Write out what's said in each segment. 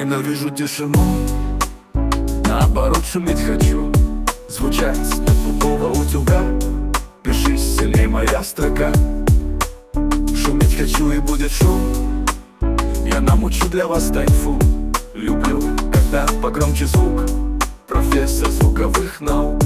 ненавижу тишину, наоборот шуметь хочу, звучать с тупого утюга. Пиши сильней моя строка. Шуметь хочу и будет шум. Я намучу для вас тайфу. Люблю, когда погромче звук. Профессор звуковых наук.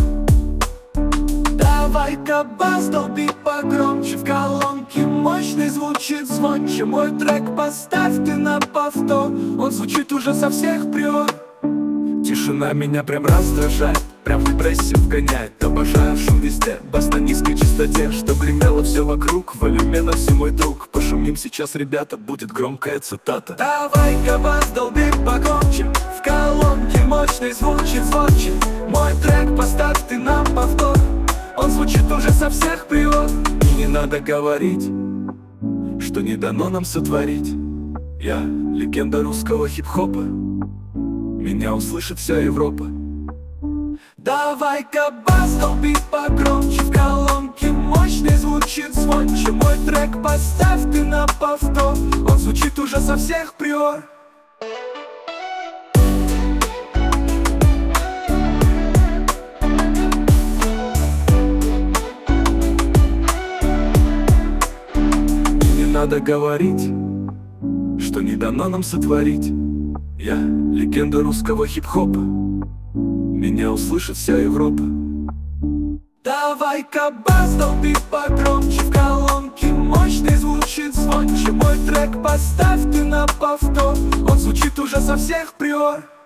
Давай-ка бас долби погромче. В колонке мощный звучит звонче. Мой трек поставь ты на повтор. Он звучит уже со всех приор. Тишина меня прям раздражает, прям в депрессию вгоняет. Обожаю шум везде, бас на низкой частоте, чтоб гремело все вокруг. В волюме на всю мой друг. Пошумим сейчас, ребята, будет громкая цитата. Давай-ка бас долби погромче. В колонке мощный звучит звонче. Мой трек поставь ты на повтор. Он звучит уже со всех приор. И не надо говорить, что не дано нам сотворить. Я легенда русского хип-хопа. Меня услышит вся Европа. Давай-ка бас долби погромче. В колонке мощный звучит звонче. Мой трек поставь ты на повтор. Он звучит уже со всех приор. И не надо говорить, что не дано нам сотворить. Я легенда русского хип-хопа. Меня услышит вся Европа. Давай-ка бас долби погромче. В колонке мощный звучит звонче. Мой трек поставь ты на повтор. Он звучит уже со всех приор.